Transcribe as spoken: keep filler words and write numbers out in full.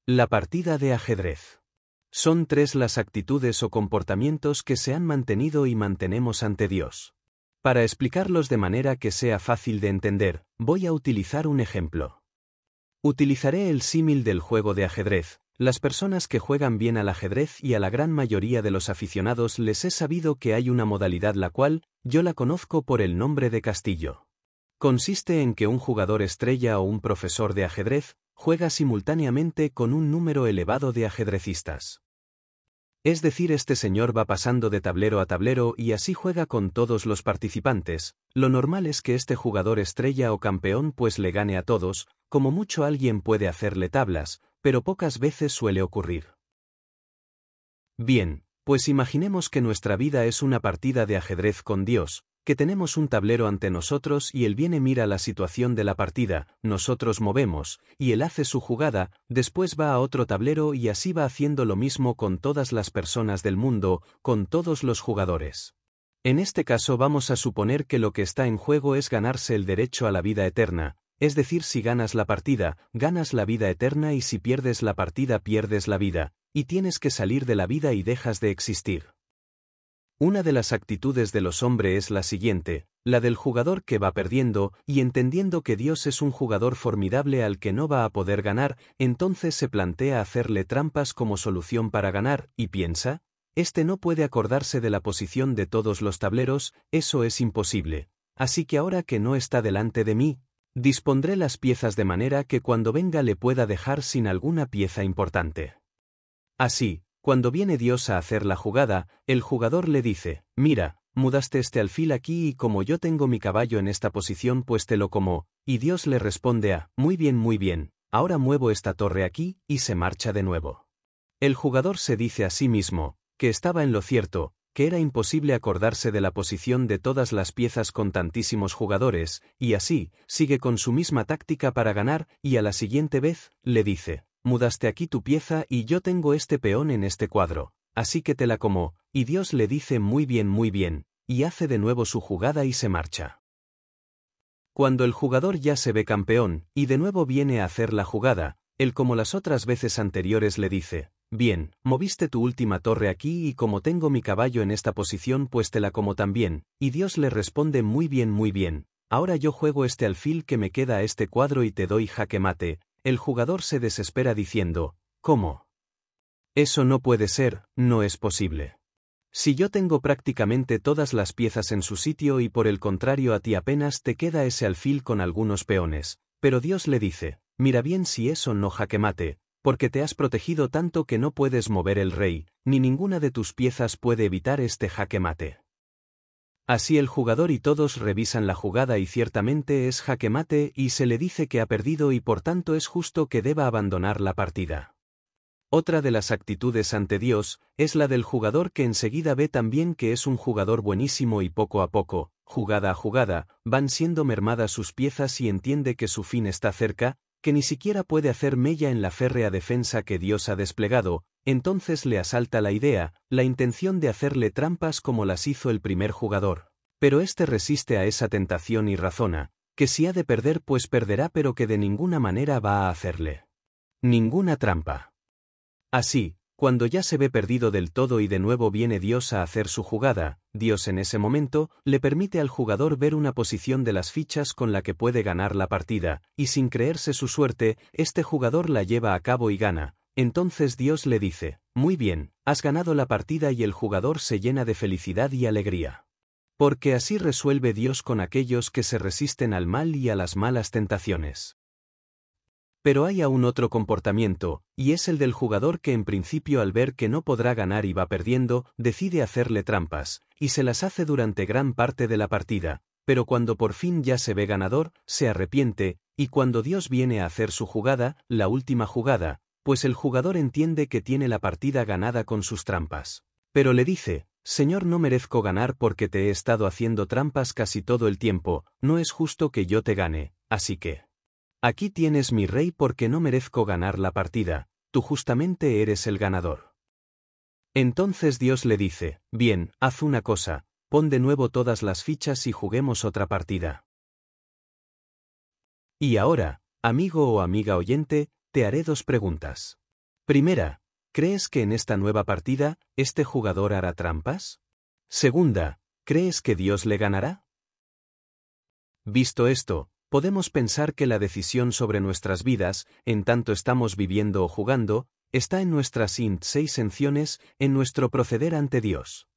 La partida de ajedrez. Son tres las actitudes o comportamientos que se han mantenido y mantenemos ante Dios. Para explicarlos de manera que sea fácil de entender, voy a utilizar un ejemplo. Utilizaré el símil del juego de ajedrez. Las personas que juegan bien al ajedrez y a la gran mayoría de los aficionados les he sabido que hay una modalidad la cual, yo la conozco por el nombre de castillo. Consiste en que un jugador estrella o un profesor de ajedrez juega simultáneamente con un número elevado de ajedrecistas. Es decir, este señor va pasando de tablero a tablero y así juega con todos los participantes. Lo normal es que este jugador estrella o campeón pues le gane a todos, como mucho alguien puede hacerle tablas, pero pocas veces suele ocurrir. Bien, pues imaginemos que nuestra vida es una partida de ajedrez con Dios, que tenemos un tablero ante nosotros y él viene mira la situación de la partida, nosotros movemos, y él hace su jugada, después va a otro tablero y así va haciendo lo mismo con todas las personas del mundo, con todos los jugadores. En este caso vamos a suponer que lo que está en juego es ganarse el derecho a la vida eterna, es decir, si ganas la partida, ganas la vida eterna y si pierdes la partida pierdes la vida, y tienes que salir de la vida y dejas de existir. Una de las actitudes de los hombres es la siguiente, la del jugador que va perdiendo, y entendiendo que Dios es un jugador formidable al que no va a poder ganar, entonces se plantea hacerle trampas como solución para ganar, y piensa, este no puede acordarse de la posición de todos los tableros, eso es imposible. Así que ahora que no está delante de mí, dispondré las piezas de manera que cuando venga le pueda dejar sin alguna pieza importante. Así, cuando viene Dios a hacer la jugada, el jugador le dice, mira, mudaste este alfil aquí y como yo tengo mi caballo en esta posición pues te lo como, y Dios le responde a, muy bien muy bien, ahora muevo esta torre aquí, y se marcha de nuevo. El jugador se dice a sí mismo, que estaba en lo cierto, que era imposible acordarse de la posición de todas las piezas con tantísimos jugadores, y así, sigue con su misma táctica para ganar, y a la siguiente vez, le dice, mudaste aquí tu pieza y yo tengo este peón en este cuadro, así que te la como, y Dios le dice muy bien muy bien, y hace de nuevo su jugada y se marcha. Cuando el jugador ya se ve campeón, y de nuevo viene a hacer la jugada, él como las otras veces anteriores le dice, bien, moviste tu última torre aquí y como tengo mi caballo en esta posición pues te la como también, y Dios le responde muy bien muy bien, ahora yo juego este alfil que me queda a este cuadro y te doy jaque mate. El jugador se desespera diciendo, ¿cómo? Eso no puede ser, no es posible. Si yo tengo prácticamente todas las piezas en su sitio y por el contrario a ti apenas te queda ese alfil con algunos peones, pero Dios le dice, mira bien si eso no jaque mate, porque te has protegido tanto que no puedes mover el rey, ni ninguna de tus piezas puede evitar este jaque mate. Así el jugador y todos revisan la jugada y ciertamente es jaque mate y se le dice que ha perdido y por tanto es justo que deba abandonar la partida. Otra de las actitudes ante Dios es la del jugador que enseguida ve también que es un jugador buenísimo y poco a poco, jugada a jugada, van siendo mermadas sus piezas y entiende que su fin está cerca, que ni siquiera puede hacer mella en la férrea defensa que Dios ha desplegado. Entonces le asalta la idea, la intención de hacerle trampas como las hizo el primer jugador. Pero éste resiste a esa tentación y razona, que si ha de perder pues perderá pero que de ninguna manera va a hacerle ninguna trampa. Así, cuando ya se ve perdido del todo y de nuevo viene Dios a hacer su jugada, Dios en ese momento le permite al jugador ver una posición de las fichas con la que puede ganar la partida, y sin creerse su suerte, este jugador la lleva a cabo y gana. Entonces Dios le dice, muy bien, has ganado la partida y el jugador se llena de felicidad y alegría. Porque así resuelve Dios con aquellos que se resisten al mal y a las malas tentaciones. Pero hay aún otro comportamiento, y es el del jugador que en principio al ver que no podrá ganar y va perdiendo, decide hacerle trampas, y se las hace durante gran parte de la partida, pero cuando por fin ya se ve ganador, se arrepiente, y cuando Dios viene a hacer su jugada, la última jugada, pues el jugador entiende que tiene la partida ganada con sus trampas. Pero le dice, Señor, no merezco ganar porque te he estado haciendo trampas casi todo el tiempo, no es justo que yo te gane, así que aquí tienes mi rey porque no merezco ganar la partida, tú justamente eres el ganador. Entonces Dios le dice, bien, haz una cosa, pon de nuevo todas las fichas y juguemos otra partida. Y ahora, amigo o amiga oyente, te haré dos preguntas. Primera, ¿crees que en esta nueva partida, este jugador hará trampas? Segunda, ¿crees que Dios le ganará? Visto esto, podemos pensar que la decisión sobre nuestras vidas, en tanto estamos viviendo o jugando, está en nuestras int seis intenciones, en nuestro proceder ante Dios.